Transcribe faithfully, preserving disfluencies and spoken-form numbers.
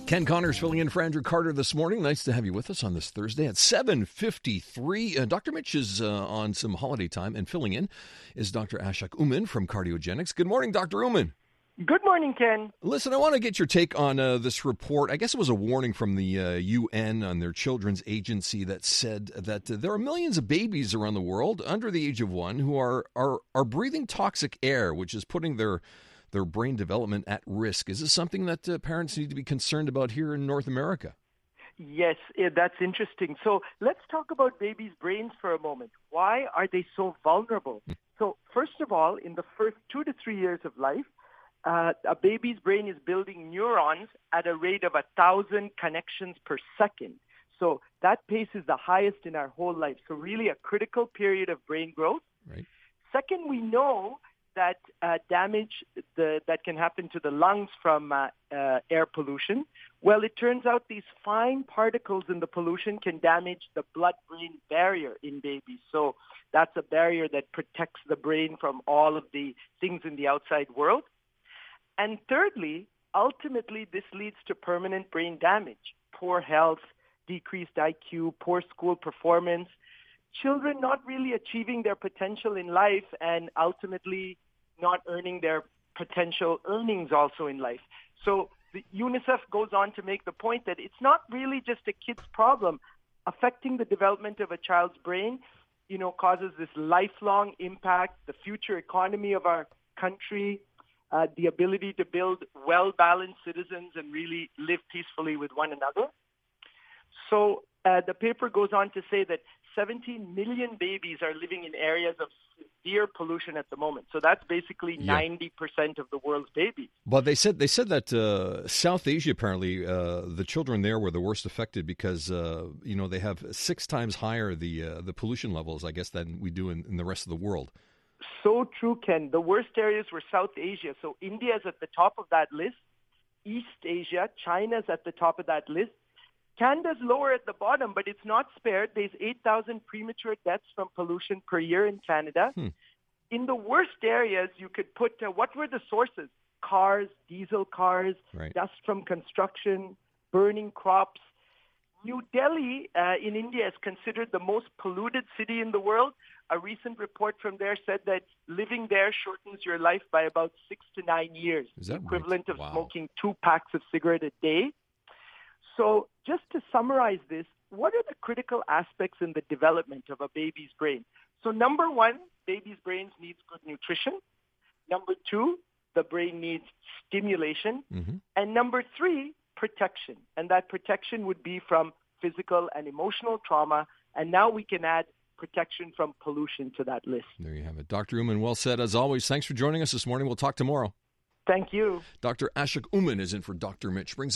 Ken Connors filling in for Andrew Carter this morning. Nice to have you with us on this Thursday at seven fifty-three. Uh, Doctor Mitch is uh, on some holiday time, and filling in is Doctor Ashok Oomen from Cardiogenics. Good morning, Doctor Oomen. Good morning, Ken. Listen, I want to get your take on uh, this report. I guess it was a warning from the uh, U N on their children's agency that said that uh, there are millions of babies around the world under the age of one who are are, are breathing toxic air, which is putting their their brain development at risk. Is this something that uh, parents need to be concerned about here in North America? Yes, that's interesting. So let's talk about babies' brains for a moment. Why are they so vulnerable? Mm. So first of all, in the first two to three years of life, uh, a baby's brain is building neurons at a rate of a thousand connections per second. So that pace is the highest in our whole life. So really a critical period of brain growth. Right. Second, we know that uh, damage the, that can happen to the lungs from uh, uh, air pollution. Well, it turns out these fine particles in the pollution can damage the blood-brain barrier in babies. So that's a barrier that protects the brain from all of the things in the outside world. And thirdly, ultimately, this leads to permanent brain damage, poor health, decreased I Q, poor school performance, children not really achieving their potential in life, and ultimately not earning their potential earnings also in life. So the UNICEF goes on to make the point that it's not really just a kid's problem. Affecting the development of a child's brain, you know, causes this lifelong impact, the future economy of our country, uh, the ability to build well-balanced citizens and really live peacefully with one another. So uh, the paper goes on to say that seventeen million babies are living in areas of severe pollution at the moment. So that's basically yeah. ninety percent of the world's babies. But they said they said that uh, South Asia, apparently, uh, the children there were the worst affected because, uh, you know, they have six times higher the uh, the pollution levels, I guess, than we do in, in the rest of the world. So true, Ken. The worst areas were South Asia. So India is at the top of that list. East Asia, China's at the top of that list. Canada's lower at the bottom, but it's not spared. There's eight thousand premature deaths from pollution per year in Canada. Hmm. In the worst areas, you could put, uh, what were the sources? Cars, diesel cars, right. dust from construction, burning crops. New Delhi uh, in India is considered the most polluted city in the world. A recent report from there said that living there shortens your life by about six to nine years, is that equivalent right? of wow. smoking two packs of cigarette a day. So just to summarize this, what are the critical aspects in the development of a baby's brain? So number one, baby's brains needs good nutrition. Number two, the brain needs stimulation. Mm-hmm. And number three, protection. And that protection would be from physical and emotional trauma. And now we can add protection from pollution to that list. There you have it. Doctor Oomen, well said as always. Thanks for joining us this morning. We'll talk tomorrow. Thank you. Doctor Ashok Oomen is in for Doctor Mitch. Brings